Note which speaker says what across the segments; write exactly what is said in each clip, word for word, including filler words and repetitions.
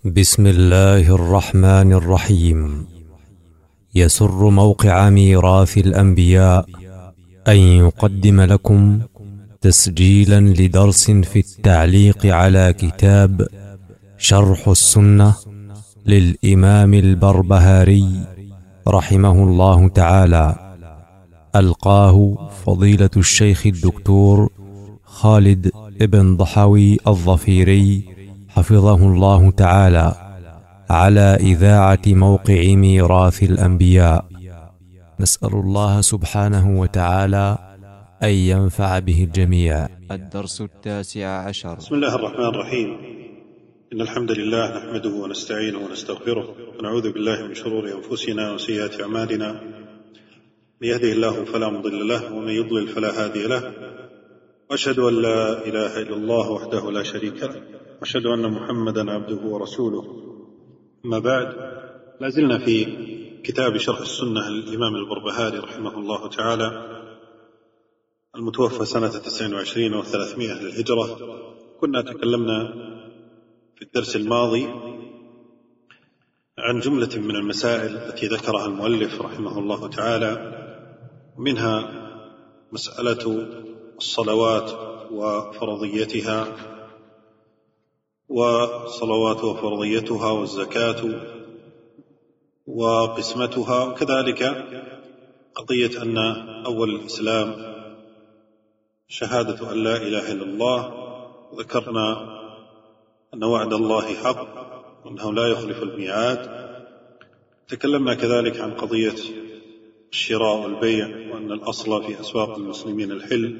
Speaker 1: بسم الله الرحمن الرحيم. يسر موقع ميراث الأنبياء أن يقدم لكم تسجيلا لدرس في التعليق على كتاب شرح السنة للإمام البربهاري رحمه الله تعالى، ألقاه فضيلة الشيخ الدكتور خالد ابن ضحوي الظفيري حفظه الله تعالى على إذاعة موقع ميراث الأنبياء. نسأل الله سبحانه وتعالى أن ينفع به الجميع.
Speaker 2: الدرس التاسع عشر.
Speaker 3: بسم الله الرحمن الرحيم. إن الحمد لله نحمده ونستعينه ونستغفره ونعوذ بالله من شرور أنفسنا وسيئات أعمالنا، من يهده الله فلا مضل له ومن يضلل فلا هادي له، وأشهد أن لا إله إلا الله وحده لا شريك له، وأشهد أن محمدا عبده ورسوله. أما بعد، لازلنا في كتاب شرح السنة للإمام البربهاري رحمه الله تعالى المتوفى سنة تسع وعشرين وثلاثمائة للهجرة. كنا تكلمنا في الدرس الماضي عن جملة من المسائل التي ذكرها المؤلف رحمه الله تعالى، منها مسألة الصلوات وفرضيتها وصلوات وفرضيتها والزكاة وقسمتها، وكذلك قضية أن أول الإسلام شهادة أن لا إله إلا الله، وذكرنا أن وعد الله حق وأنه لا يخلف الميعاد. تكلمنا كذلك عن قضية الشراء والبيع، وأن الأصل في أسواق المسلمين الحل،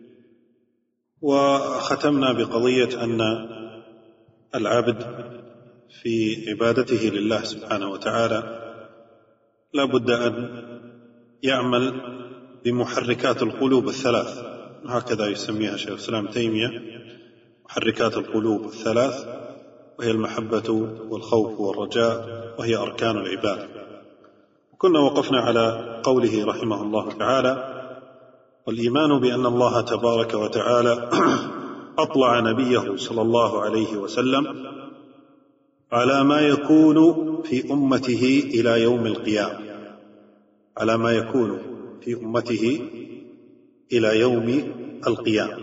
Speaker 3: وختمنا بقضية أن العبد في عبادته لله سبحانه وتعالى لا بد أن يعمل بمحركات القلوب الثلاث، هكذا يسميها شيخ الإسلام تيمية، محركات القلوب الثلاث، وهي المحبة والخوف والرجاء، وهي أركان العبادة. كنا وقفنا على قوله رحمه الله تعالى: والإيمان بأن الله تبارك وتعالى أطلع نبيه صلى الله عليه وسلم على ما يكون في أمته إلى يوم القيامة، على ما يكون في أمته إلى يوم القيامة.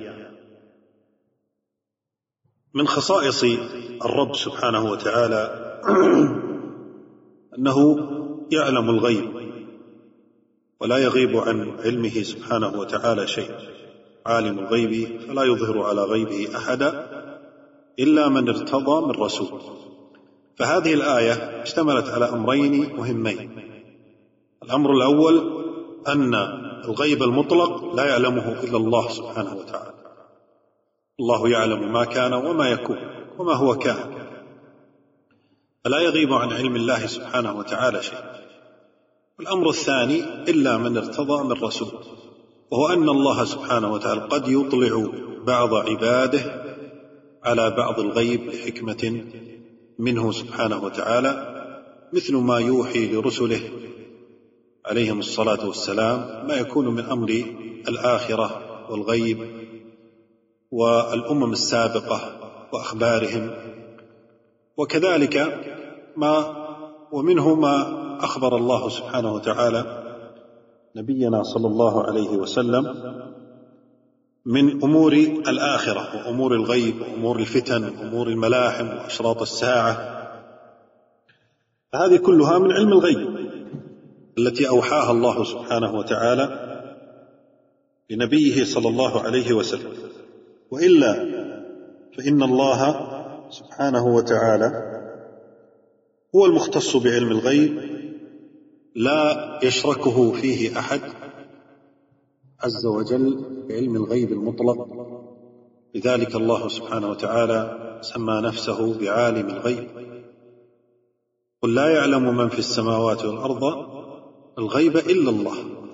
Speaker 3: من خصائص الرب سبحانه وتعالى أنه يعلم الغيب ولا يغيب عن علمه سبحانه وتعالى شيء، عالم الغيب فلا يظهر على غيبه أحدا إلا من ارتضى من رسول. فهذه الآية اشتملت على أمرين مهمين. الأمر الأول أن الغيب المطلق لا يعلمه إلا الله سبحانه وتعالى، الله يعلم ما كان وما يكون وما هو كان، فلا يغيب عن علم الله سبحانه وتعالى شيء. الأمر الثاني إلا من ارتضى من رسول، وهو أن الله سبحانه وتعالى قد يطلع بعض عباده على بعض الغيب لحكمة منه سبحانه وتعالى، مثل ما يوحي لرسله عليهم الصلاة والسلام ما يكون من أمر الآخرة والغيب والأمم السابقة وأخبارهم، وكذلك ما ومنه ما أخبر الله سبحانه وتعالى نبينا صلى الله عليه وسلم من أمور الآخرة وأمور الغيب وأمور الفتن وأمور الملاحم وأشراط الساعة. هذه كلها من علم الغيب التي أوحاها الله سبحانه وتعالى لنبيه صلى الله عليه وسلم. وإلا فإن الله سبحانه وتعالى هو المختص بعلم الغيب، لا يشركه فيه أحد عز وجل بعلم الغيب المطلق. لذلك الله سبحانه وتعالى سمى نفسه بعالم الغيب، قل لا يعلم من في السماوات والأرض الغيب إلا الله.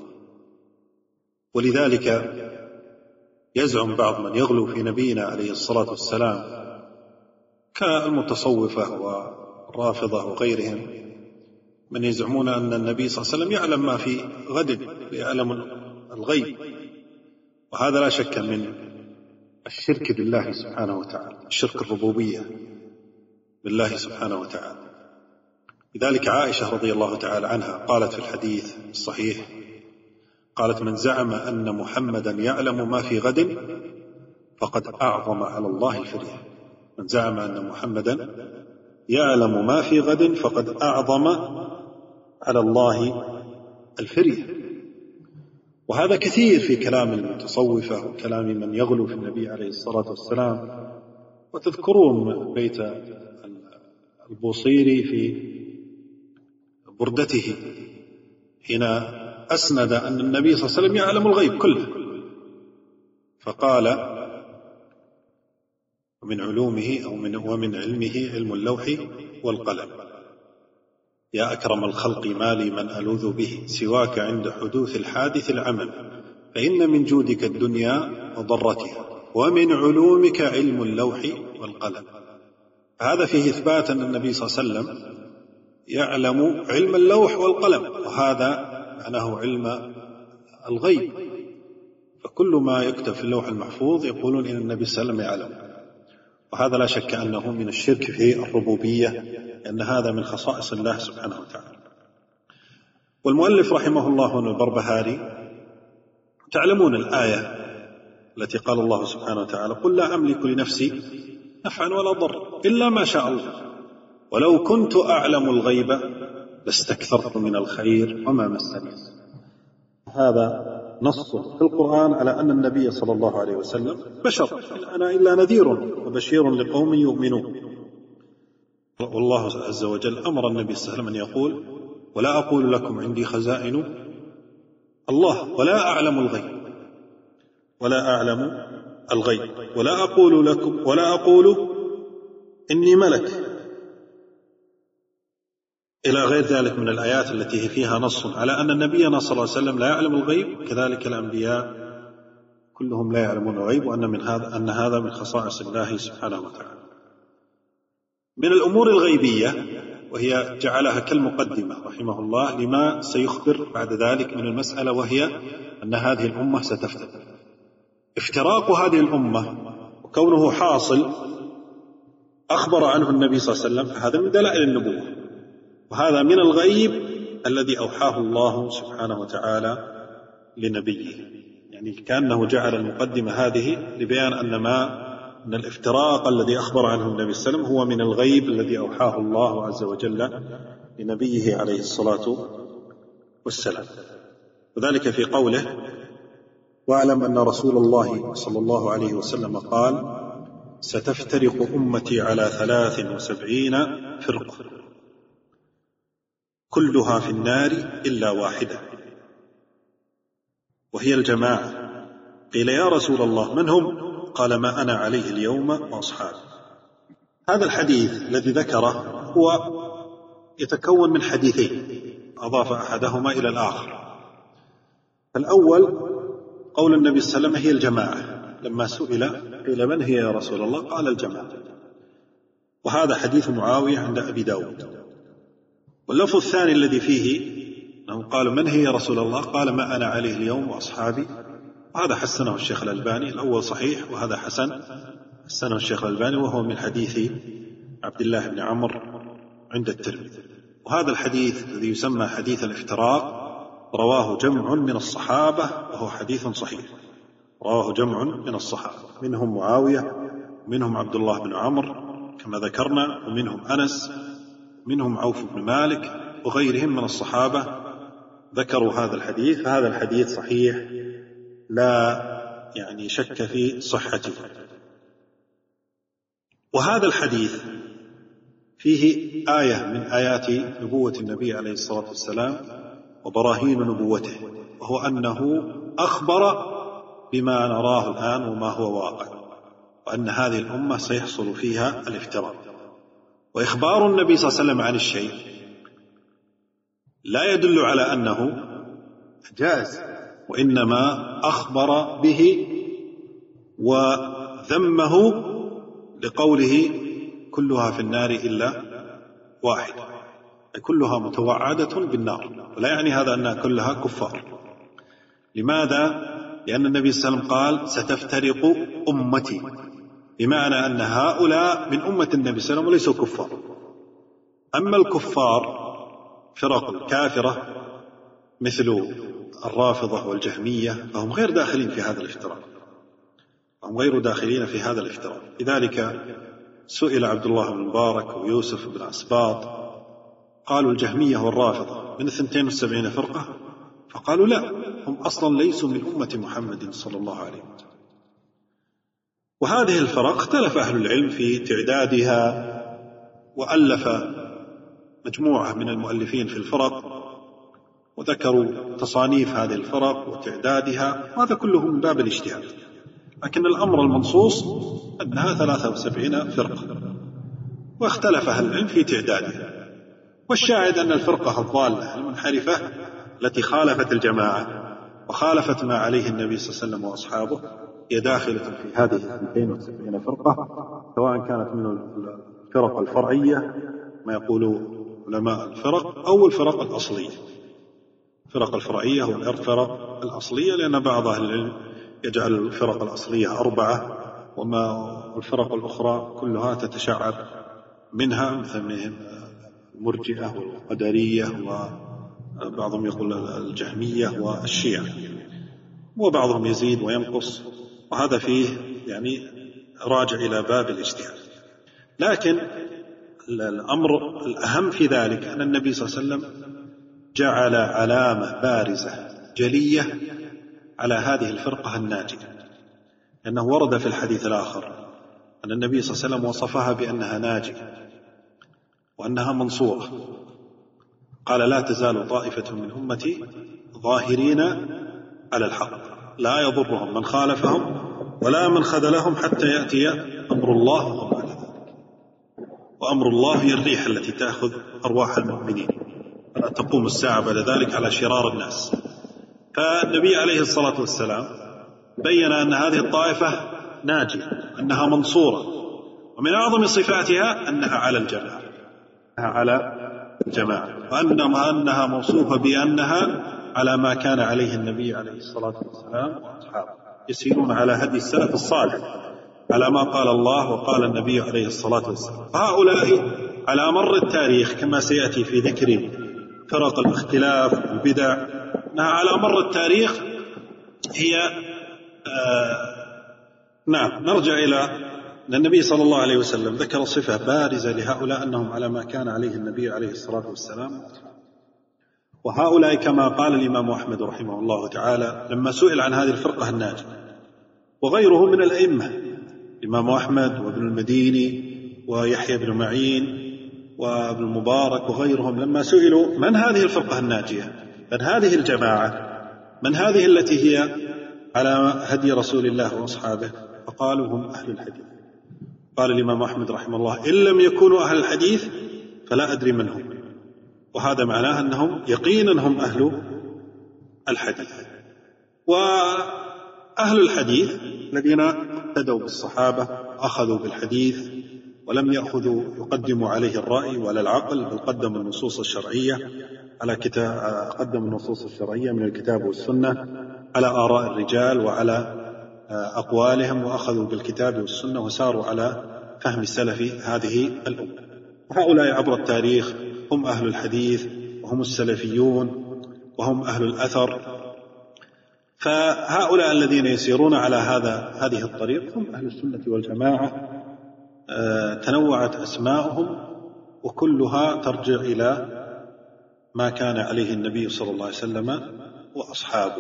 Speaker 3: ولذلك يزعم بعض من يغلو في نبينا عليه الصلاة والسلام كالمتصوفة والرافضة وغيرهم، من يزعمون أن النبي صلى الله عليه وسلم يعلم ما في غد، يعلم الغيب، وهذا لا شك من الشرك بالله سبحانه وتعالى، الشرك الربوبية، بالله سبحانه وتعالى. لذلك عائشة رضي الله تعالى عنها قالت في الحديث الصحيح، قالت: من زعم أن محمدا يعلم ما في غد فقد أعظم على الله الفرية. من زعم أن محمدا يعلم ما في غد فقد أعظم على الله الفرية. وهذا كثير في كلام المتصوفة وكلام من يغلو في النبي عليه الصلاة والسلام. وتذكرون بيت البوصيري في بردته حين أسند أن النبي صلى الله عليه وسلم يعلم الغيب كله، فقال: ومن علومه أو من ومن علمه علم اللوح والقلم. يا أكرم الخلق ما لي من ألوذ به سواك عند حدوث الحادث العمل، فإن من جودك الدنيا وضرتها ومن علومك علم اللوح والقلم. هذا فيه إثبات أن النبي صلى الله عليه وسلم يعلم علم اللوح والقلم، وهذا معناه علم الغيب. فكل ما يكتب في اللوح المحفوظ يقولون إن النبي صلى الله عليه وسلم يعلم، وهذا لا شك أنه من الشرك في الربوبية، لأن هذا من خصائص الله سبحانه وتعالى. والمؤلف رحمه الله البربهاري، تعلمون الآية التي قال الله سبحانه وتعالى: قل لا أملك لنفسي نفعا ولا ضر إلا ما شاء الله ولو كنت أعلم الغيب لاستكثرت من الخير وما مسني. هذا نص في القرآن على أن النبي صلى الله عليه وسلم بشر، إن أنا إلا نذير وبشير لقوم يؤمنون. والله عز وجل أمر النبي صلى الله عليه وسلم أن يقول: ولا أقول لكم عندي خزائن الله ولا أعلم الغيب ولا أعلم الغيب ولا أقول لكم ولا أقول إني ملك، إلى غير ذلك من الآيات التي فيها نص على أن نبينا صلى الله عليه وسلم لا يعلم الغيب. كذلك الأنبياء كلهم لا يعلمون الغيب، وأن من هذا أن هذا من خصائص الله سبحانه وتعالى. من الأمور الغيبية، وهي جعلها كالمقدمة رحمه الله لما سيخبر بعد ذلك من المسألة، وهي أن هذه الأمة ستفترق. افتراق هذه الأمة وكونه حاصل أخبر عنه النبي صلى الله عليه وسلم، فهذا من دلائل النبوة، وهذا من الغيب الذي أوحاه الله سبحانه وتعالى لنبيه. يعني كأنه جعل المقدمة هذه لبيان أن ما أن الافتراق الذي أخبر عنه النبي صلى الله عليه وسلم هو من الغيب الذي أوحاه الله عز وجل لنبيه عليه الصلاة والسلام. وذلك في قوله: واعلم أن رسول الله صلى الله عليه وسلم قال: ستفترق أمتي على ثلاث وسبعين فرقة كلها في النار إلا واحدة وهي الجماعة. قيل: يا رسول الله من هم؟ قال: ما أنا عليه اليوم وأصحابي. هذا الحديث الذي ذكره هو يتكون من حديثين أضاف أحدهما إلى الآخر. الأول قول النبي صلى الله عليه وسلم: هي الجماعة. لما سئل قيل: من هي يا رسول الله؟ قال: الجماعة. وهذا حديث معاوية عند أبي داود. واللفظ الثاني الذي فيه أنهم قالوا: من هي يا رسول الله؟ قال: ما أنا عليه اليوم وأصحابي. وهذا حسنه الشيخ الألباني. الأول صحيح وهذا حسن، حسنه الشيخ الألباني، وهو من حديث عبد الله بن عمرو عند الترمذي. وهذا الحديث الذي يسمى حديث الافتراق رواه جمع من الصحابة، وهو حديث صحيح. رواه جمع من الصحابة، منهم معاوية، ومنهم عبد الله بن عمرو كما ذكرنا، ومنهم أنس، منهم عوف بن مالك، وغيرهم من الصحابة ذكروا هذا الحديث. فهذا الحديث صحيح لا يعني شك في صحته. وهذا الحديث فيه آية من آيات نبوة النبي عليه الصلاة والسلام وبراهين نبوته، وهو أنه أخبر بما نراه الآن وما هو واقع، وأن هذه الأمة سيحصل فيها الافتراق. وإخبار النبي صلى الله عليه وسلم عن الشيء لا يدل على أنه جائز، وإنما أخبر به وذمه لقوله: كلها في النار إلا واحد، أي كلها متوعدة بالنار. ولا يعني هذا أنها كلها كفار. لماذا؟ لأن النبي صلى الله عليه وسلم قال: ستفترق أمتي. بمعنى أن هؤلاء من أمة النبي صلى الله عليه وسلم وليسوا كفار. أما الكفار فرق الكافرة مثل الرافضة والجهمية فهم غير داخلين في هذا الافتراق، هم غير داخلين في هذا الافتراق. لذلك سئل عبد الله بن مبارك ويوسف بن أسباط قالوا الجهمية والرافضة من اثنتين وسبعين فرقة، فقالوا لا، هم أصلا ليسوا من أمة محمد صلى الله عليه وسلم. وهذه الفرق اختلف أهل العلم في تعدادها، وألف مجموعة من المؤلفين في الفرق وذكروا تصانيف هذه الفرق وتعدادها، وهذا كله من باب الاجتهاد، لكن الأمر المنصوص أنها ثلاثة وسبعين فرقة، واختلف أهل العلم في تعدادها. والشاهد أن الفرقة الضالة المنحرفة التي خالفت الجماعة وخالفت ما عليه النبي صلى الله عليه وسلم وأصحابه هي داخلة في هذه اثنتين وسبعين فرقة، سواء كانت من الفرق الفرعية ما يقول علماء الفرق أو الفرق الأصلية. الفرق الفرعية والفرق الأصلية، لأن بعض أهل العلم يجعل الفرق الأصلية أربعة، وما الفرق الأخرى كلها تتشعب منها، مثل المرجئة والقدرية، وبعضهم يقول الجهمية والشيعة، وبعضهم يزيد وينقص، وهذا فيه يعني راجع إلى باب الاجتهاد. لكن الأمر الأهم في ذلك أن النبي صلى الله عليه وسلم جعل علامة بارزة جلية على هذه الفرقة الناجية، لأنه ورد في الحديث الآخر أن النبي صلى الله عليه وسلم وصفها بأنها ناجية وأنها منصورة، قال لا تزال طائفة من أمتي ظاهرين على الحق لا يضرهم من خالفهم ولا من خذلهم حتى يأتي أمر الله وهم على ذلك. وأمر الله هي الريح التي تأخذ أرواح المؤمنين، فلا تقوم الساعة بعد ذلك على شرار الناس. فالنبي عليه الصلاة والسلام بين أن هذه الطائفة ناجية، أنها منصورة، ومن أعظم صفاتها أنها على الجماعة، أنها على الجماعة، وأنها أنها موصوفة بأنها على ما كان عليه النبي عليه الصلاة والسلام وأصحابه، يسيرون على هدي السلف الصالح، على ما قال الله وقال النبي عليه الصلاة والسلام. هؤلاء على مر التاريخ كما سيأتي في ذكر فرق الاختلاف والبدع، أنها على مر التاريخ هي آه نعم نرجع إلى أن النبي صلى الله عليه وسلم ذكر صفة بارزة لهؤلاء أنهم على ما كان عليه النبي عليه الصلاة والسلام. وهؤلاء كما قال الإمام أحمد رحمه الله تعالى لما سئل عن هذه الفرقة الناجية، وغيره من الأئمة، الإمام أحمد وابن المديني ويحيى بن معين وابن المبارك وغيرهم، لما سئلوا من هذه الفرقة الناجية، من هذه الجماعة، من هذه التي هي على هدي رسول الله وأصحابه، فقالوا هم أهل الحديث. قال الإمام أحمد رحمه الله إن لم يكونوا أهل الحديث فلا أدري من هم، وهذا معناه أنهم يقينا هم أهل الحديث. وأهل الحديث الذين اقتدوا بالصحابة أخذوا بالحديث ولم يأخذوا يقدموا عليه الرأي ولا العقل، بل قدموا النصوص الشرعية على كتاب قدموا النصوص الشرعية من الكتاب والسنة على آراء الرجال وعلى أقوالهم، وأخذوا بالكتاب والسنة وساروا على فهم سلف هذه الأمة. هؤلاء عبر التاريخ هم أهل الحديث وهم السلفيون وهم أهل الأثر. فهؤلاء الذين يسيرون على هذا هذه الطريق هم أهل السنة والجماعة. تنوعت أسماءهم وكلها ترجع إلى ما كان عليه النبي صلى الله عليه وسلم وأصحابه.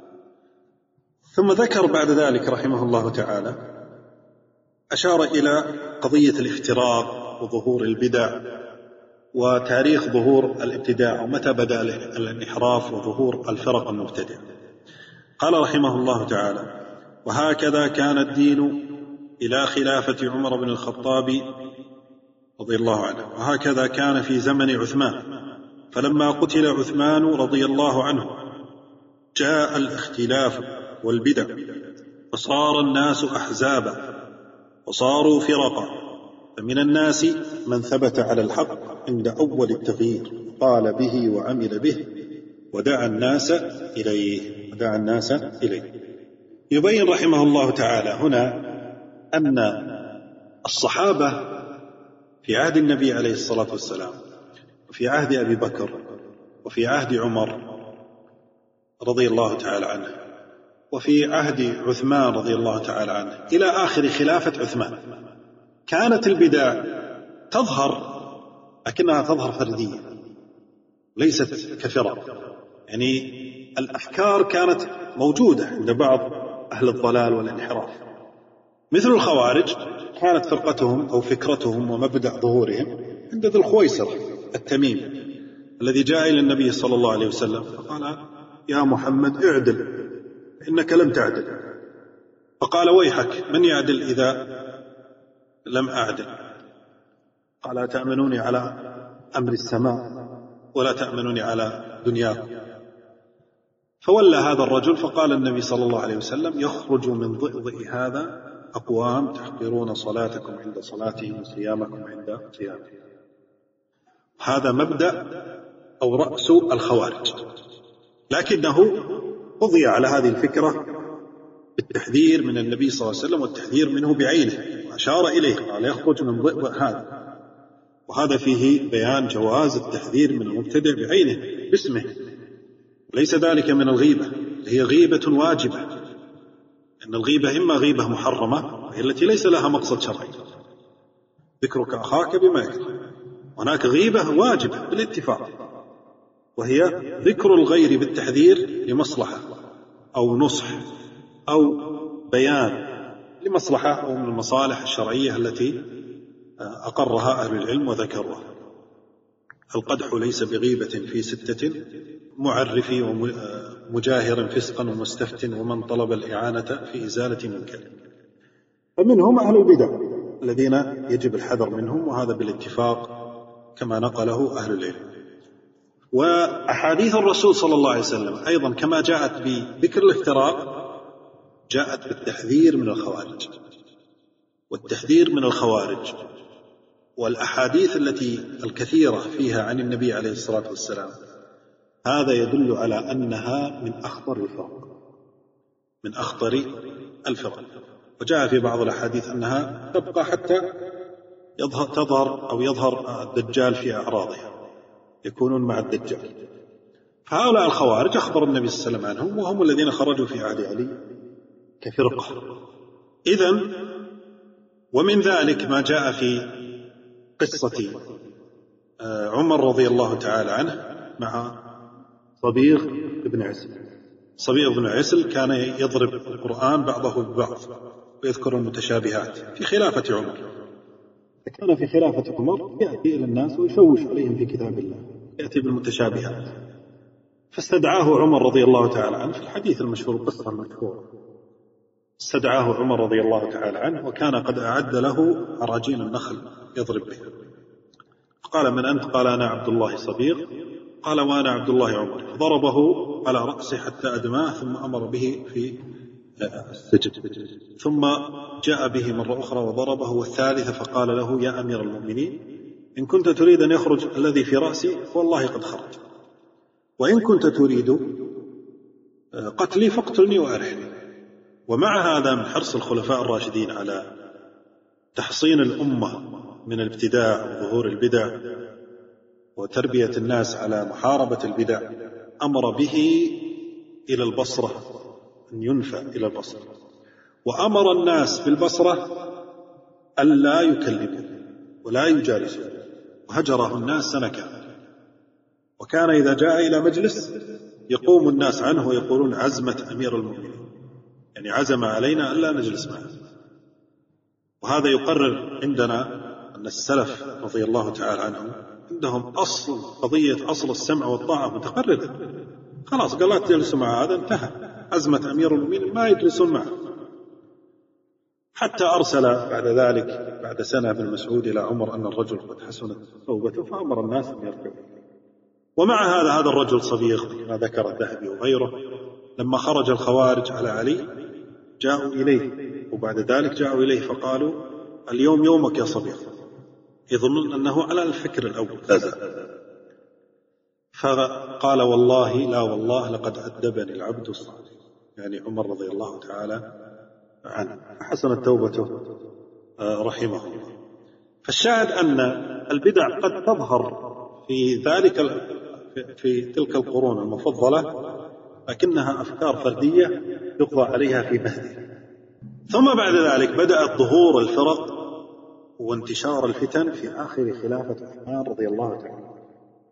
Speaker 3: ثم ذكر بعد ذلك رحمه الله تعالى، أشار إلى قضية الافتراق وظهور البدع وتاريخ ظهور الابتداع ومتى بدأ الانحراف وظهور الفرق المبتدعة. قال رحمه الله تعالى: وهكذا كان الدين إلى خلافة عمر بن الخطاب رضي الله عنه، وهكذا كان في زمن عثمان، فلما قتل عثمان رضي الله عنه جاء الاختلاف والبدع، فصار الناس أحزابا وصاروا فرقا، فمن الناس من ثبت على الحق عند أول التغيير قال به وعمل به ودعا الناس إليه ودعا الناس إليه. يبين رحمه الله تعالى هنا أن الصحابة في عهد النبي عليه الصلاة والسلام وفي عهد أبي بكر وفي عهد عمر رضي الله تعالى عنه وفي عهد عثمان رضي الله تعالى عنه إلى آخر خلافة عثمان كانت البدع تظهر لكنها تظهر فردية ليست كفرق، يعني الأفكار كانت موجودة عند بعض أهل الضلال والانحراف، مثل الخوارج كانت فرقتهم أو فكرتهم ومبدأ ظهورهم عند ذي الخويصر التميمي الذي جاء إلى النبي صلى الله عليه وسلم فقال: يا محمد اعدل إنك لم تعدل. فقال: ويحك، من يعدل إذا لم أعدل؟ قال: أتأمنوني على أمر السماء ولا تأمنوني على دنياكم. فولى هذا الرجل فقال النبي صلى الله عليه وسلم: يخرج من ضئضئ هذا أقوام تحقرون صلاتكم عند صلاتهم وصيامكم عند صيامهم. هذا مبدأ أو رأس الخوارج، لكنه قضي على هذه الفكرة بالتحذير من النبي صلى الله عليه وسلم والتحذير منه بعينه، وأشار إليه قال: يخرج من ضئضئ هذا، وهذا فيه بيان جواز التحذير من المبتدع بعينه باسمه، ليس ذلك من الغيبة، هي غيبة واجبة، إن الغيبة إما غيبة محرمة وهي التي ليس لها مقصد شرعي، ذكرك أخاك بما يكره، هناك غيبة واجبة بالاتفاق وهي ذكر الغير بالتحذير لمصلحة أو نصح أو بيان لمصلحة أو من المصالح الشرعية التي أقرها أهل العلم وذكرها. القدح ليس بغيبة في ستة: معرفي ومجاهر فسقا ومستفت ومن طلب الإعانة في إزالة منكر. فمنهم أهل البدع الذين يجب الحذر منهم، وهذا بالاتفاق كما نقله أهل العلم. وأحاديث الرسول صلى الله عليه وسلم أيضا كما جاءت بذكر الافتراق جاءت بالتحذير من الخوارج، والتحذير من الخوارج والأحاديث التي الكثيرة فيها عن النبي عليه الصلاة والسلام هذا يدل على أنها من أخطر الفرق من أخطر الفرق. وجاء في بعض الأحاديث أنها تبقى حتى يظهر تظهر أو يظهر الدجال في أعراضها، يكونون مع الدجال. فهؤلاء الخوارج أخبر النبي صلى الله عليه وسلم عنهم، وهم الذين خرجوا في عهد علي كفرقة. إذن ومن ذلك ما جاء في قصة عمر رضي الله تعالى عنه مع صبيغ بن عسل. صبيغ بن عسل كان يضرب القرآن بعضه ببعض ويذكر المتشابهات في خلافة عمر، فكان في خلافة عمر يأتي إلى الناس ويشوش عليهم في كتاب الله، يأتي بالمتشابهات. فاستدعاه عمر رضي الله تعالى عنه في الحديث المشهور القصة المشهورة، استدعاه عمر رضي الله تعالى عنه وكان قد أعد له عراجين النخل يضرب بها. قال: من أنت؟ قال: أنا عبد الله صبيغ. قال: وأنا عبد الله عمر. ضربه على رأسه حتى أدماه، ثم أمر به في السجن، ثم جاء به مرة أخرى وضربه والثالثة، فقال له: يا أمير المؤمنين، إن كنت تريد أن يخرج الذي في رأسي والله قد خرج، وإن كنت تريد قتلي فاقتلني وأرحني. ومع هذا من حرص الخلفاء الراشدين على تحصين الأمة من الابتداع وظهور البدع وتربية الناس على محاربة البدع أمر به إلى البصرة، أن ينفى إلى البصرة، وأمر الناس بالبصرة ألا يكلموا ولا يجالسوا، وهجره الناس سنة كاملة. وكان إذا جاء إلى مجلس يقوم الناس عنه ويقولون: عزمة أمير المؤمنين، يعني عزم علينا ألا نجلس معه. وهذا يقرر عندنا أن السلف رضي الله تعالى عنهم عندهم أصل قضية أصل السمع والطاعة متقررة، خلاص قال لا تجلسوا مع هذا، انتهى. عزمة أمير المؤمنين ما يجلسون معه. حتى أرسل بعد ذلك بعد سنة ابن مسعود إلى عمر أن الرجل قد حسنت توبته، فأمر الناس أن يرجعوا. ومع هذا هذا الرجل صبيغ كما ذكر الذهبي وغيره، لما خرج الخوارج على علي جاءوا إليه، وبعد ذلك جاءوا إليه فقالوا: اليوم يومك يا صبيغ، يظنون أنه على الفكر الأول لازم. فقال: والله لا والله لقد أدبني العبد الصالح، يعني عمر رضي الله تعالى عنه، حسنت توبته رحمه الله. فالشاهد أن البدع قد تظهر في ذلك في تلك القرون المفضلة، لكنها أفكار فردية يقضى عليها في مهده. ثم بعد ذلك بدأت ظهور الفرق وانتشار الفتن في آخر خلافة عثمان رضي الله تعالى عنه،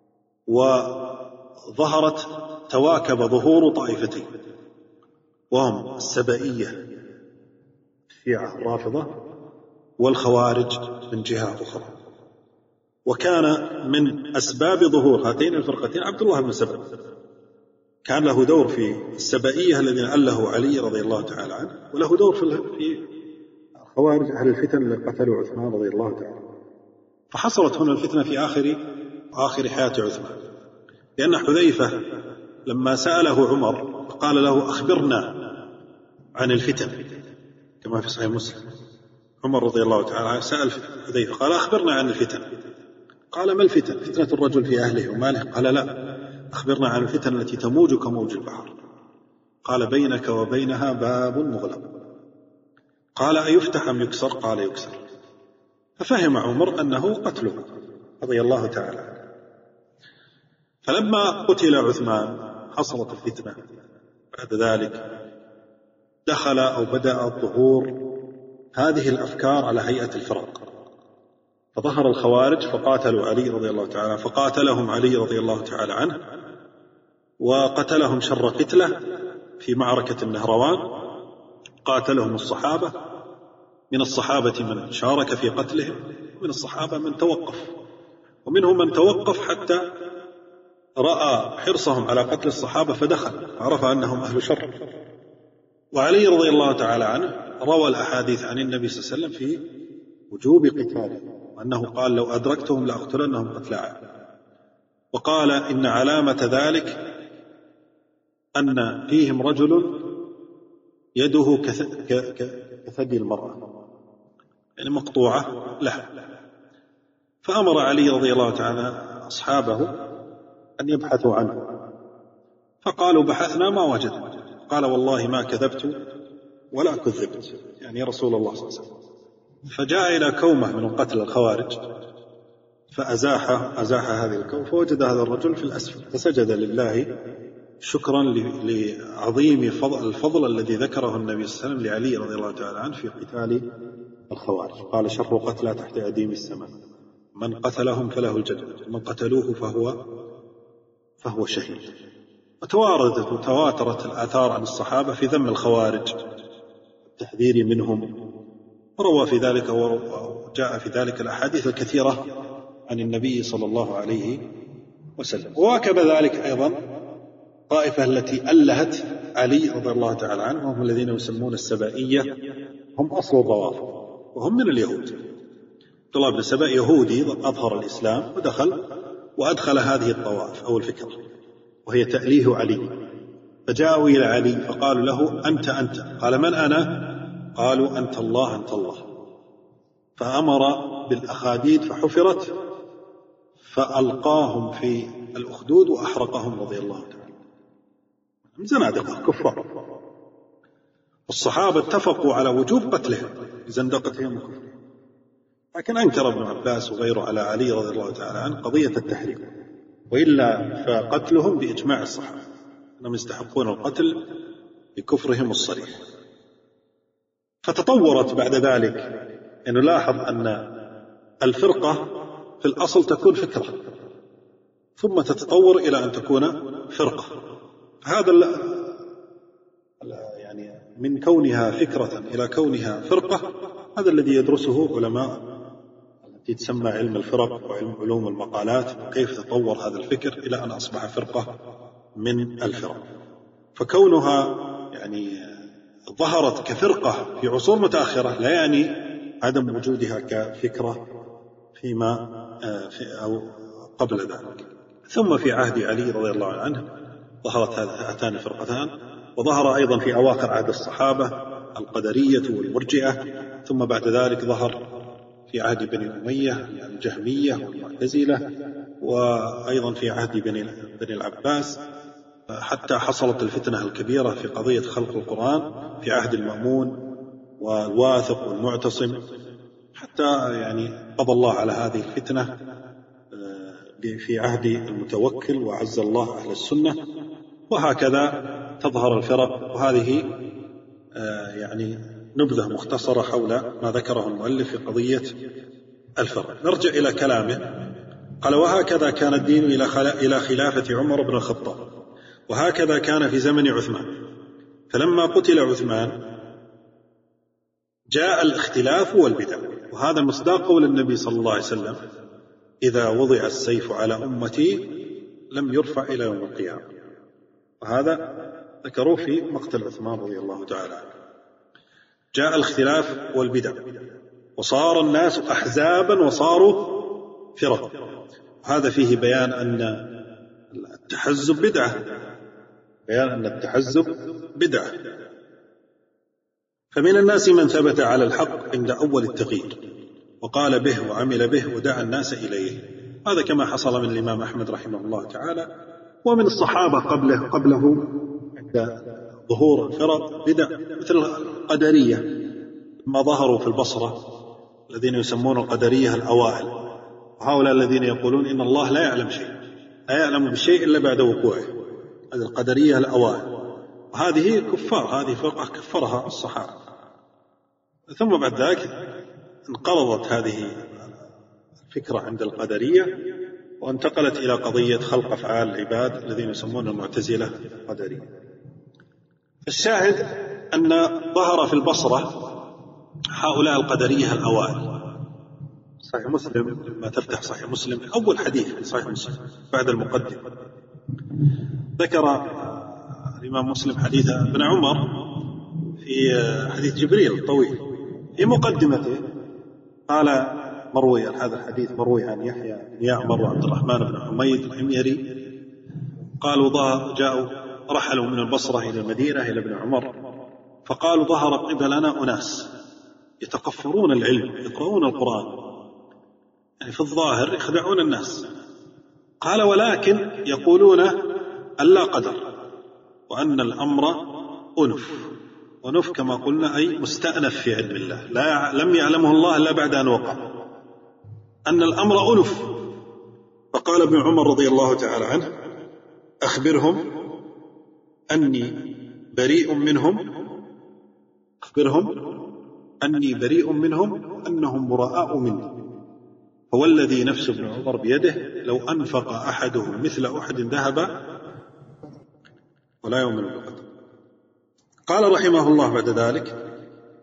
Speaker 3: وظهرت تواكب ظهور طائفتين، وهم السبائية الشيعة الرافضة والخوارج من جهة أخرى. وكان من أسباب ظهور هاتين الفرقتين عبد الله بن سبأ، كان له دور في السبائية الذين أله علي رضي الله تعالى عنه، وله دور في خوارج أهل الفتن اللي قتلوا عثمان رضي الله تعالى عنه. فحصلت هنا الفتنة في آخر آخر حياة عثمان، لأن حذيفة لما سأله عمر قال له أخبرنا عن الفتن، كما في صحيح مسلم. عمر رضي الله تعالى عنه سأل حذيفة قال أخبرنا عن الفتن، قال ما الفتن؟ فتنة الرجل في أهله وماله؟ قال لا، أخبرنا عن الفتن التي تموج كموج البحر. قال بينك وبينها باب مغلق. قال أيفتح أم يكسر؟ قال يكسر. ففهم عمر أنه قتله رضي الله تعالى عنه. فلما قتل عثمان حصلت الفتنة. بعد ذلك دخل أو بدأ الظهور هذه الأفكار على هيئة الفرق، فظهر الخوارج فقاتلوا علي رضي الله تعالى، فقاتلهم علي رضي الله تعالى عنه وقتلهم شر قتله في معركة النهروان. قاتلهم الصحابة، من الصحابة من شارك في قتلهم، من الصحابة من توقف، ومنهم من توقف حتى رأى حرصهم على قتل الصحابة فدخل، عرف أنهم أهل شر. وعلي رضي الله تعالى عنه روى الأحاديث عن النبي صلى الله عليه وسلم في وجوب قتاله، وأنه قال لو أدركتهم لأقتلنهم قتل عاد. وقال إن علامة ذلك أن فيهم رجل يده كثدي المرأة، يعني مقطوعة لها. فأمر علي رضي الله تعالى أصحابه أن يبحثوا عنه، فقالوا بحثنا ما وجدنا. قال والله ما كذبت ولا كذبت، يعني يا رسول الله صلى الله عليه وسلم. فجاء إلى كومة من قتل الخوارج فأزاح أزاح هذه الكومة، فوجد هذا الرجل في الأسفل، فسجد لله شكرا لعظيم فضل الفضل الذي ذكره النبي صلى الله عليه وسلم لعلي رضي الله تعالى عنه في قتال الخوارج. قال شر قتلى تحت أديم السماء، من قتلهم فله الجنة، من قتلوه فهو فهو شهيد. وتواردت وتواترت الآثار عن الصحابة في ذم الخوارج التحذير منهم، وروى في ذلك وجاء في ذلك الأحاديث الكثيرة عن النبي صلى الله عليه وسلم. وواكب ذلك أيضا طائفة التي ألهت علي رضي الله تعالى عنه، وهم الذين يسمون السبائية، هم أصل الروافض وهم من اليهود. عبد الله بن سبأ يهودي أظهر الإسلام ودخل وأدخل هذه الطوائف أو الفكرة، وهي تأليه علي. فجاءوا إلى علي فقالوا له أنت أنت، قال من أنا؟ قالوا أنت الله أنت الله. فأمر بالأخاديد فحفرت فألقاهم في الأخدود وأحرقهم رضي الله تعالى. زنادقة كفار. الصحابة اتفقوا على وجوب قتلهم بزندقتهم وكفرهم، لكن أنكر ابن عباس وغيره على علي رضي الله تعالى عنه قضية التحريم، وإلا فقتلهم بإجماع الصحابة أنهم يستحقون القتل بكفرهم الصريح. فتطورت بعد ذلك أن نلاحظ أن الفرقة في الأصل تكون فكرة ثم تتطور إلى أن تكون فرقة. هذا يعني من كونها فكرة إلى كونها فرقة، هذا الذي يدرسه علماء التي تسمى علم الفرق وعلم علوم المقالات، وكيف تطور هذا الفكر إلى أن أصبح فرقة من الفرق. فكونها يعني ظهرت كفرقة في عصور متأخرة لا يعني عدم وجودها كفكرة فيما في أو قبل ذلك. ثم في عهد علي رضي الله عنه ظهرت هاتان الفرقتان، وظهر أيضا في أواخر عهد الصحابة القدرية والمرجئة، ثم بعد ذلك ظهر في عهد بني أمية الجهمية والمعتزلة، وأيضا في عهد بني العباس، حتى حصلت الفتنة الكبيرة في قضية خلق القرآن في عهد المأمون والواثق والمعتصم حتى يعني قضى الله على هذه الفتنة في عهد المتوكل وعز الله أهل السنة، وهكذا تظهر الفرق. وهذه يعني نبذة مختصرة حول ما ذكره المؤلف في قضية الفرق. نرجع إلى كلامه. قال: وهكذا كان الدين إلى خلافة عمر بن الخطاب، وهكذا كان في زمن عثمان. فلما قتل عثمان جاء الاختلاف والبدع، وهذا مصداق قول النبي صلى الله عليه وسلم: إذا وضع السيف على أمتي لم يرفع إلى يوم القيامة. وهذا ذكروه في مقتل عثمان رضي الله تعالى عنه. جاء الاختلاف والبدع، وصار الناس أحزابا وصاروا فرق. هذا فيه بيان أن التحزب بدعة، بيان أن التحزب بدعة. فمن الناس من ثبت على الحق عند أول التغيير وقال به وعمل به ودعا الناس إليه. هذا كما حصل من الإمام أحمد رحمه الله تعالى، ومن الصحابة قبله قبله عند ظهور الفرق بدع، مثل القدرية لما ظهروا في البصرة، الذين يسمون القدرية الأوائل، وهؤلاء الذين يقولون إن الله لا يعلم شيء، لا يعلم بالشيء إلا بعد وقوعه. هذه القدرية الأوائل، وهذه كفار، هذه فرقة كفرها الصحابة. ثم بعد ذلك انقرضت هذه الفكرة عند القدرية وانتقلت إلى قضية خلق أفعال العباد الذين يسمون المعتزلة القدرية. الشاهد أن ظهر في البصرة هؤلاء القدرية الأوائل. صحيح مسلم، لما تفتح صحيح مسلم في أول حديث في صحيح مسلم بعد المقدمة ذكر الإمام مسلم حديث ابن عمر في حديث جبريل الطويل. في مقدمته قال مروي هذا الحديث مروي عن يحيى بن يعمر وعبد الرحمن بن حميد الحميري قالوا جاءوا رحلوا من البصرة إلى المدينة إلى ابن عمر، فقالوا: ظهر قبلنا أناس يتقفرون العلم يقرؤون القرآن، يعني في الظاهر يخدعون الناس. قال: ولكن يقولون أن لا قدر، وأن الأمر أنف. ونف كما قلنا أي مستأنف في علم الله، لا لم يعلمه الله إلا بعد أن وقع، أن الأمر أنف. فقال ابن عمر رضي الله تعالى عنه: أخبرهم أني بريء منهم أخبرهم أني بريء منهم أنهم براء مني، فوالذي نفس ابن عمر بيده لو أنفق أحدهم مثل أحد ذهب ولا يؤمن بالقدر. قال رحمه الله بعد ذلك: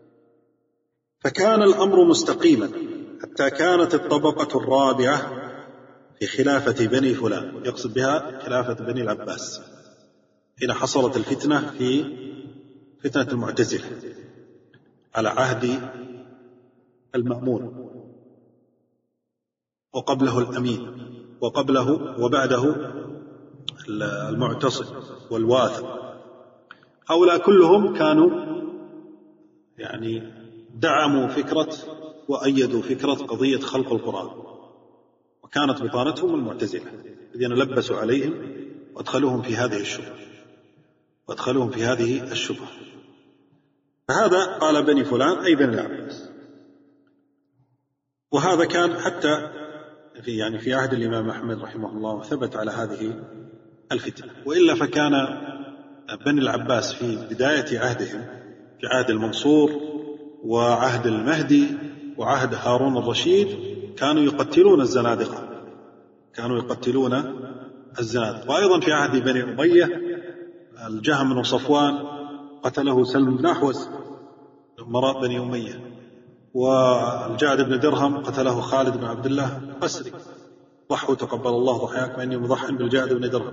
Speaker 3: فكان الأمر مستقيما حتى كانت الطبقة الرابعة في خلافة بني فلان، يقصد بها خلافة بني العباس، حين حصلت الفتنة في فتنة المعتزلة على عهد المأمون، وقبله الأمين، وقبله وبعده المعتصم والواثق. هؤلاء كلهم كانوا يعني دعموا فكرة وأيدوا فكرة قضية خلق القرآن، وكانت بطانتهم المعتزلة الذين لبسوا عليهم وادخلوهم في هذه الشبهة وادخلوهم في هذه الشبهة. فهذا قال بني فلان أي بني العباس. وهذا كان حتى في يعني في عهد الإمام أحمد رحمه الله ثبت على هذه الفتنة، وإلا فكان بني العباس في بداية عهدهم في عهد المنصور وعهد المهدي وعهد هارون الرشيد كانوا يقتلون الزنادقة كانوا يقتلون الزنادقة. وأيضا في عهد بني أمية الجهم بن صفوان قتله سلم بن أحوز أمراء بني أمية، والجعد بن درهم قتله خالد بن عبد الله القسري. ضحوا تقبل الله ضحاياكم إني مضح بالجعد بن درهم.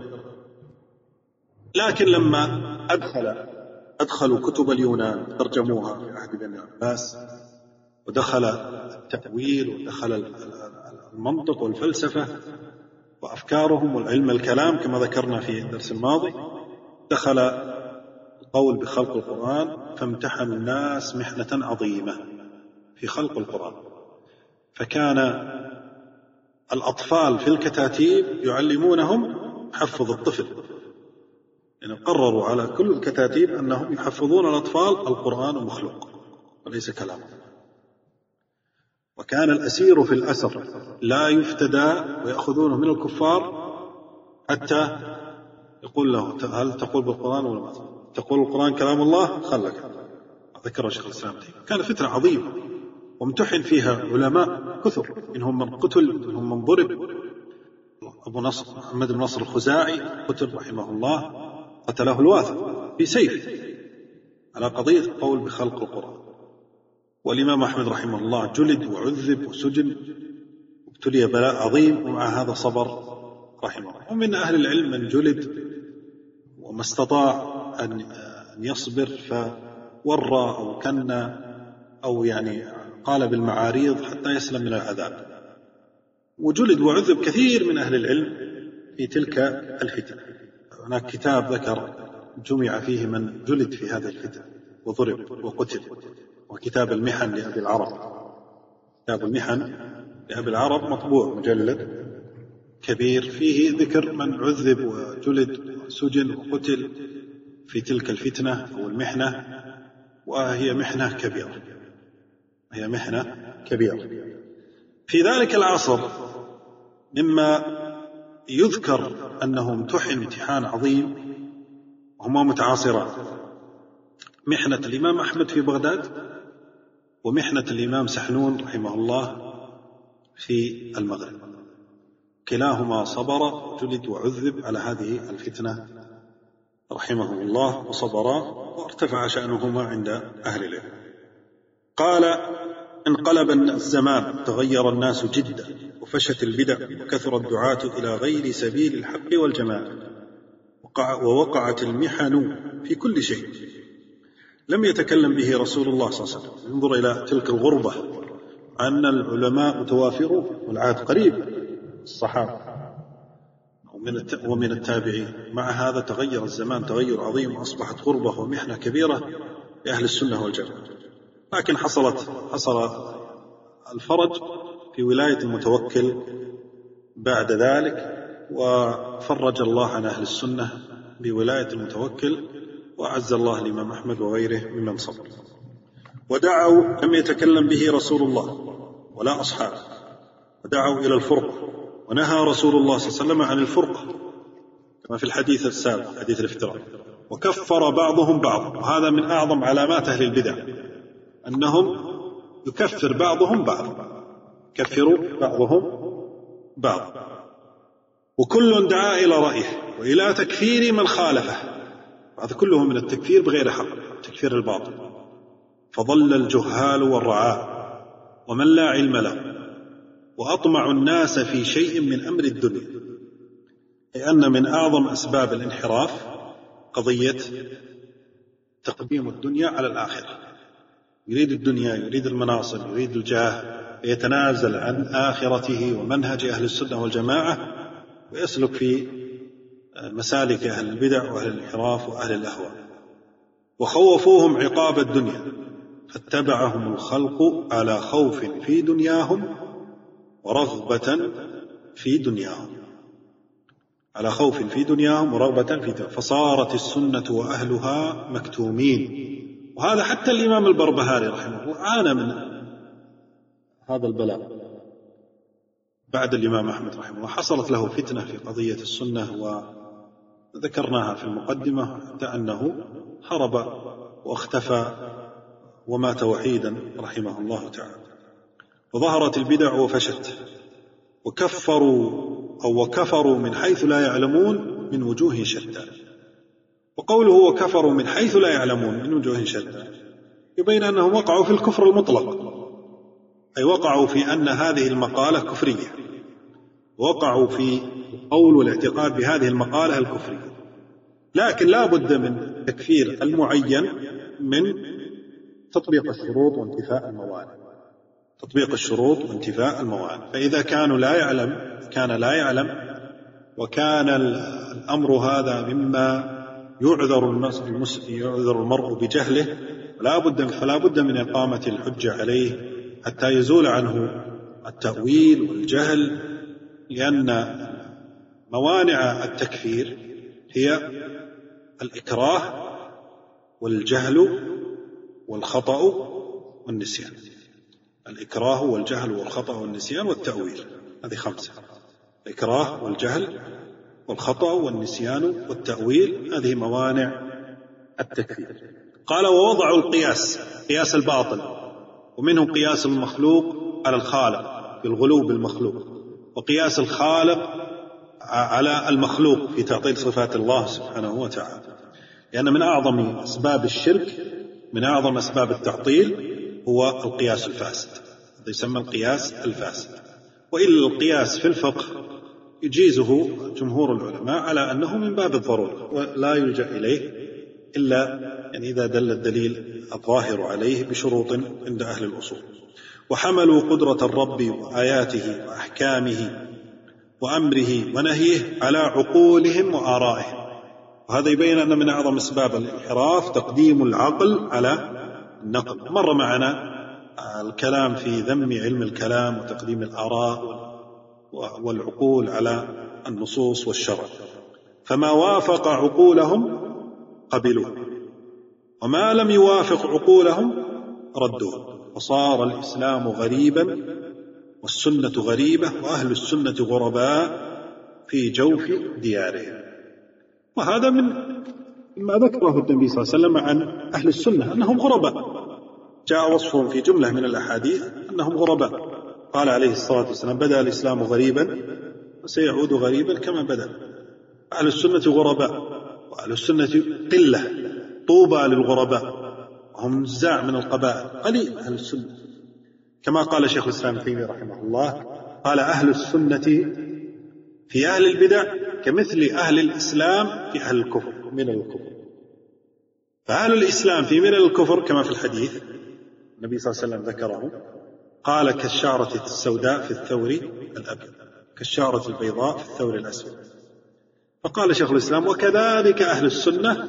Speaker 3: لكن لما أدخل أدخلوا كتب اليونان ترجموها في عهد بني العباس، ودخل التأويل ودخل المنطق والفلسفة وأفكارهم والعلم الكلام كما ذكرنا في الدرس الماضي، دخل القول بخلق القرآن، فامتحنوا الناس محنة عظيمة في خلق القرآن. فكان الأطفال في الكتاتيب يعلمونهم حفظ الطفل، يعني قرروا على كل الكتاتيب أنهم يحفظون الأطفال القرآن مخلوق وليس كلام. وكان الأسير في الأسر لا يفتدى ويأخذونه من الكفار حتى يقول له هل تقول بالقرآن ولا ما تقول القرآن كلام الله؟ خلك. ذكر شيخ الإسلام. كان فترة عظيمة وامتحن فيها علماء كثر، منهم من قتل منهم من ضرب. أبو نصر محمد بن نصر الخزاعي قتل رحمه الله، قتله الواثق في سيف على قضية القول بخلق القرآن. والإمام أحمد رحمه الله جلد وعذب وسجن وابتلي بلاء عظيم، ومع هذا صبر رحمه الله. ومن أهل العلم من جلد وما استطاع أن يصبر فورى أو كن أو يعني قال بالمعاريض حتى يسلم من العذاب. وجلد وعذب كثير من أهل العلم في تلك الفتنة. هناك كتاب ذكر جمع فيه من جلد في هذه الفتنة وضرب وقتل، وكتاب المحن لأبي العرب. كتاب المحن لأبي العرب مطبوع مجلد كبير فيه ذكر من عذب وجلد وسجن وقتل في تلك الفتنة أو المحنة، وهي محنة كبيرة، هي محنة كبيرة. في ذلك العصر مما يذكر أنه امتحن امتحان عظيم وهما متعاصران: محنة الإمام أحمد في بغداد، ومحنة الإمام سحنون رحمه الله في المغرب. كلاهما صبر وجلد وعذب على هذه الفتنة رحمه الله، وصبرا وارتفع شأنهما عند أهل العلم. قال: انقلب الزمان، تغير الناس جدا، وفشت البدع، وكثر الدعاة إلى غير سبيل الحق والجماعة، ووقعت المحن في كل شيء لم يتكلم به رسول الله صلى الله عليه وسلم. انظر إلى تلك الغربة، أن العلماء متوافرون والعهد قريب، الصحابة ومن التابعين. مع هذا تغير الزمان تغير عظيم، وأصبحت غربة ومحنة كبيرة لأهل السنة والجماعة. لكن حصلت حصل الفرج في ولاية المتوكل بعد ذلك، وفرج الله عن أهل السنة بولاية المتوكل، وأعز الله الإمام أحمد وغيره ممن صبر. ودعوا لم يتكلم به رسول الله ولا أصحابه، ودعوا إلى الفرقة، ونهى رسول الله صلى الله عليه وسلم عن الفرقة كما في الحديث السابق حديث الافتراء. وكفر بعضهم بعض، وهذا من أعظم علامات أهل البدع، أنهم يكفر بعضهم بعض، كفروا بعضهم بعض. وكل دعا إلى رأيه وإلى تكفير من خالفه، هذا كله من التكفير بغير حق، تكفير الباطل. فضل الجهال والرعاء ومن لا علم له، وأطمع الناس في شيء من أمر الدنيا، أي أن من أعظم أسباب الانحراف قضية تقديم الدنيا على الآخرة. يريد الدنيا، يريد المناصب، يريد الجاه، يتنازل عن آخرته ومنهج أهل السنة والجماعة، ويسلك في مسالك أهل البدع وأهل الانحراف وأهل الأهواء. وخوفوهم عقاب الدنيا، فاتبعهم الخلق على خوف في دنياهم ورغبة في دنياهم، على خوف في دنياهم ورغبة في دنياهم، فصارت السنة وأهلها مكتومين. وهذا حتى الإمام البربهاري رحمه الله عانى من هذا البلاء بعد الإمام أحمد رحمه الله. حصلت له فتنة في قضية السنة، وذكرناها في المقدمة، حتى أنه هرب واختفى ومات وحيدا رحمه الله تعالى. وظهرت البدع وفشت، وكفروا أو وكفروا من حيث لا يعلمون من وجوه شتى. وقوله وكفروا من حيث لا يعلمون من وجوه شتى يبين أنهم وقعوا في الكفر المطلق، أي وقعوا في أن هذه المقالة كفرية، وقعوا في قول والاعتقاد بهذه المقالة الكفرية. لكن لا بد من تكفير المعين من تطبيق الشروط وانتفاء الموانع، تطبيق الشروط وانتفاء الموانع. فإذا كانوا لا يعلم كان لا يعلم وكان الأمر هذا مما يعذر يعذر المرء بجهله، فلا بد فلا بد من إقامة الحجة عليه حتى يزول عنه التأويل والجهل، لأن موانع التكفير هي الإكراه والجهل والخطأ والنسيان. الإكراه والجهل والخطأ والنسيان والتأويل، هذه خمسة: الإكراه والجهل والخطأ والنسيان والتأويل، هذه موانع التكفير. قال: ووضعوا القياس، قياس الباطل، ومنه قياس المخلوق على الخالق في الغلو بالمخلوق، وقياس الخالق على المخلوق في تعطيل صفات الله سبحانه وتعالى، لأن من أعظم أسباب الشرك، من أعظم أسباب التعطيل هو القياس الفاسد، هذا يسمى القياس الفاسد. وإلا القياس في الفقه يجيزه جمهور العلماء على أنه من باب الضرورة، ولا يلجأ إليه إلا يعني إذا دل الدليل الظاهر عليه بشروط عند أهل الأصول. وحملوا قدرة الرب وآياته وأحكامه وأمره ونهيه على عقولهم وآرائهم، وهذا يبين أن من أعظم أسباب الانحراف تقديم العقل على النقل. مر معنا الكلام في ذم علم الكلام وتقديم الآراء والعقول على النصوص والشرع، فما وافق عقولهم قبلوه، وما لم يوافق عقولهم ردوه، وصار الإسلام غريبا والسنة غريبة وأهل السنة غرباء في جوف ديارهم. وهذا من ما ذكره النبي صلى الله عليه وسلم عن أهل السنة أنهم غرباء، جاء وصفهم في جملة من الأحاديث أنهم غرباء. قال عليه الصلاة والسلام: بدأ الإسلام غريبا وسيعود غريبا كما بدأ. أهل السنة غرباء، وأهل السنة قلة، طوبى للغرباء، وهم نزاع من القبائل، قليل أهل السنة. كما قال شيخ الإسلام ابن تيمية رحمه الله، قال: أهل السنة في أهل البدع كمثل أهل الإسلام في أهل الكفر من الكفر. فأهل الإسلام في من الكفر كما في الحديث النبي صلى الله عليه وسلم ذكره، قال: كالشعرة السوداء في الثور الأبيض، كالشعرة البيضاء في الثور الأسود. فقال شيخ الإسلام: وكذلك أهل السنة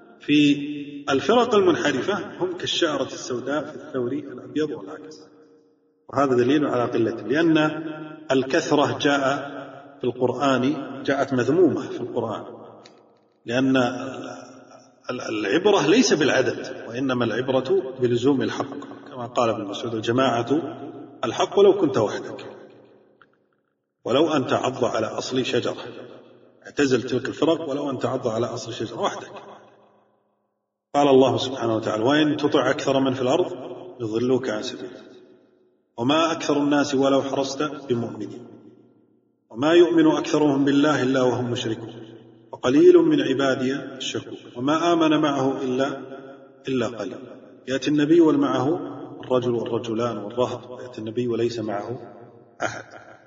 Speaker 3: في الفرق المنحرفة هم كالشعرة السوداء في الثور الأبيض والعكس. وهذا دليل على قلته، لأن الكثرة جاء في القرآن جاءت مذمومة في القرآن، لأن العبرة ليس بالعدد، وإنما العبرة بلزوم الحق، كما قال ابن مسعود: الجماعة الحق ولو كنت وحدك، ولو أن تعض على أصل شجرة، اعتزل تلك الفرق ولو أن تعض على أصل شجرة وحدك. قال الله سبحانه وتعالى: وإن تطع أكثر من في الأرض يضلوك عن سبيله، وما أكثر الناس ولو حرصت بمؤمنين، وما يؤمن أكثرهم بالله إلا وهم مشركون، وقليل من عبادي الشكور، وما آمن معه إلا إلا قليل. يأتي النبي ومعه الرجل والرجلان والرهط، يأتي النبي وليس معه أحد.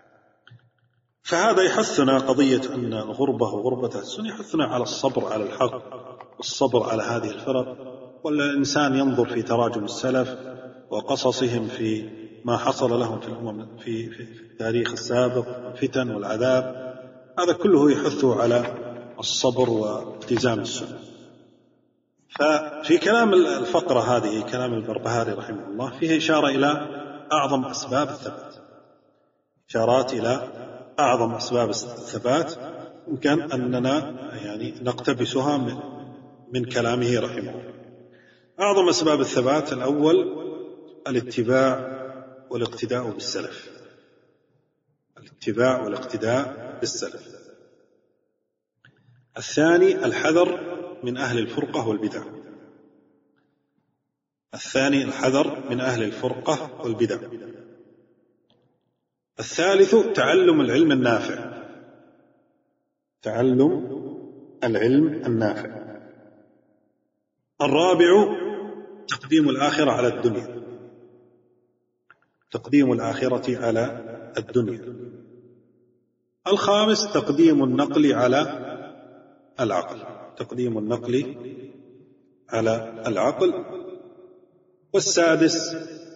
Speaker 3: فهذا يحثنا قضية أن الغربة وغربة السنة يحثنا على الصبر على الحق والصبر على هذه الفرق. والإنسان ينظر في تراجم السلف وقصصهم في ما حصل لهم في الأمم في, في, في التاريخ السابق، الفتن والعذاب، هذا كله يحثه على الصبر والتزام السنة. ففي كلام الفقرة هذه كلام البربهاري رحمه الله فيه إشارة إلى أعظم أسباب الثبات، إشارات إلى أعظم أسباب الثبات يمكن أننا يعني نقتبسها من, من كلامه رحمه الله. أعظم أسباب الثبات: الأول الاتباع والاقتداء بالسلف، الاتباع والاقتداء بالسلف. الثاني الحذر من أهل الفرقة والبدع، الثاني الحذر من أهل الفرقة والبدع. الثالث تعلم العلم النافع، تعلم العلم النافع. الرابع تقديم الآخرة على الدنيا، تقديم الآخرة على الدنيا. الخامس تقديم النقل على العقل، تقديم النقل على العقل. والسادس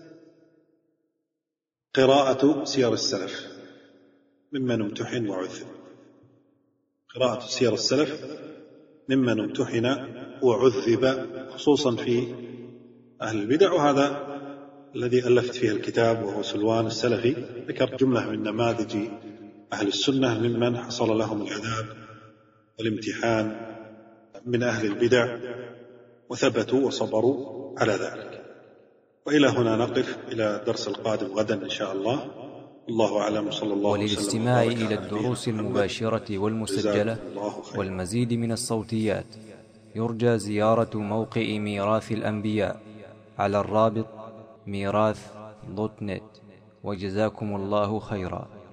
Speaker 3: قراءة سير السلف ممن امتحن وعذب، قراءة سير السلف ممن امتحن وعذب، خصوصا في أهل البدع. وهذا الذي ألفت فيه الكتاب وهو سلوان السلفي، ذكر جملة من نماذج أهل السنة ممن حصل لهم العذاب والامتحان من أهل البدع وثبتوا وصبروا على ذلك. وإلى هنا نقف، إلى الدرس القادم غدا إن شاء الله. الله أعلم، صلى الله وسلم.
Speaker 4: وللاستماع إلى الدروس المباشرة والمسجلة والمزيد من الصوتيات يرجى زيارة موقع ميراث الأنبياء على الرابط ميراث دوت نت. وجزاكم الله خيرا.